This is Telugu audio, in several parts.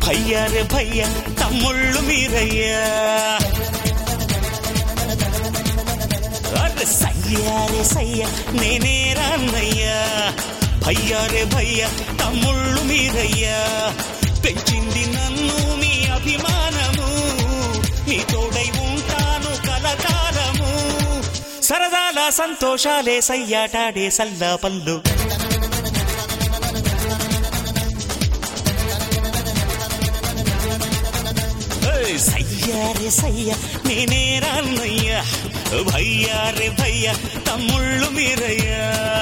భయ్యా రే భయ్యా తమ్ముళ్ళు మీరయ్యా. అరే సయ్యా రే సయ్యా నేనే రాన్నయ్యా. భయ్యా రే భయ్యా తమ్ముళ్ళు మీరయ్యా. పెంచింది నన్ను మీ అభిమానము, మీ తోడై ఉంటాను కలకాలము. సరదాల సంతోషాలే సయ్యాటాడే సల్లా పల్లు. సయ్యా రే సయ్యా నేనే రాన్నయ్యా. భయ్యా రే భయ్యా తమ్ముళ్ళు మీరయ్యా.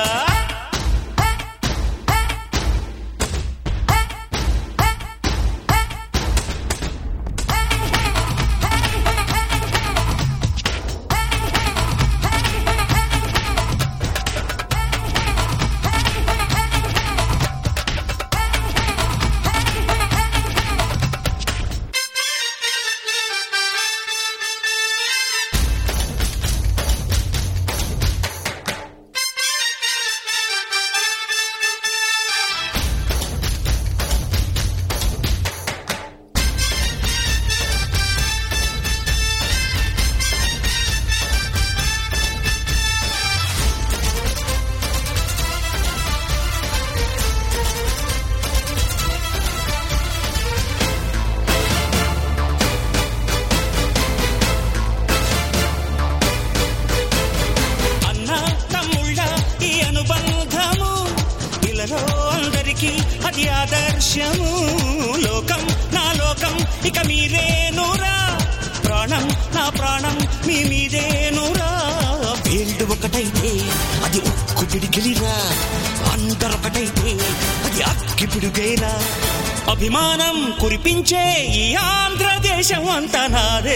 అందరికీ అది ఆదర్శము. లోకం నా లోకం ఇక మీరేనురా. ప్రాణం నా ప్రాణం మీ మీదేనురా. వేళ్ళు ఒకటైతే అది ఉక్కు పిడికిలిరా. అందరొకటైతే అది అక్కి పిడుగేరా. అభిమానం కురిపించే ఈ ఆంధ్రదేశం అంతా నాదే.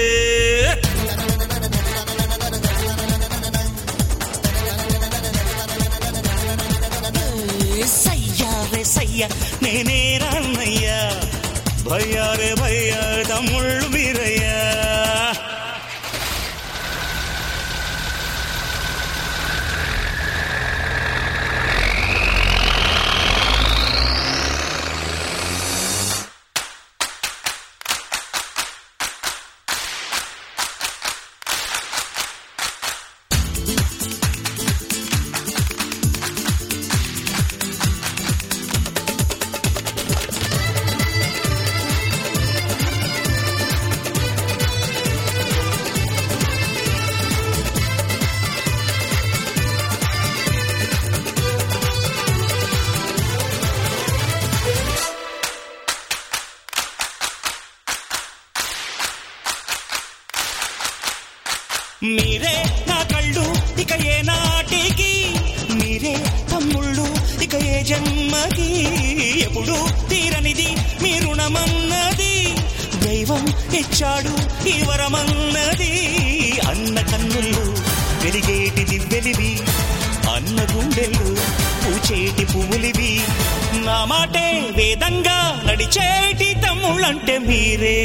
సయ్యా రే సయ్యా నేనే రాన్నయ్యా. భయ్యా రే భయ్యా తమ్ముళ్ళు మీరయ్యా. మీరే నా కళ్ళు ఇక ఏ నాటికి, మీరే తమ్ముళ్ళు ఇక ఏ జన్మకి. ఎప్పుడు తీరనిది మీ రుణమన్నది, దైవం ఇచ్చాడు ఈ వరమన్నది. అన్న కన్నుల్లో వెలిగేటి దివ్వెలివి, అన్న గుండెలు పూచేటి పువ్వులివి. నా మాటే వేదంగా నడిచేటి తమ్ముళ్ళంటే మీరే.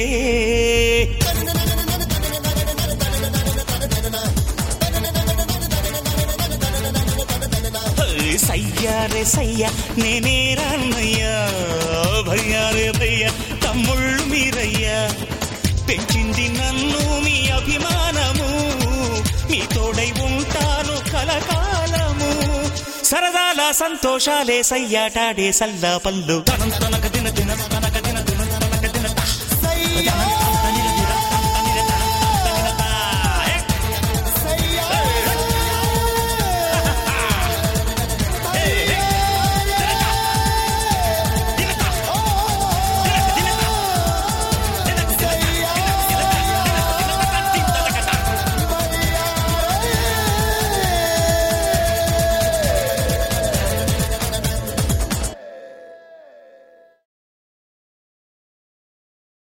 సయ్యా రే సయ్యా నేనే రాన్నయ్యా. భయ్యా రే భయ్యా తమ్ముళ్ళు మీరయ్యా. పెంచింది నన్ను మీ అభిమానము, మీ తోడై ఉంటాను కలకాలము. సరదాల సంతోషాలే సయ్యాటాడే సల్లా పల్లు. తనక దిన దిన తనక దిన దిన తనక దిన.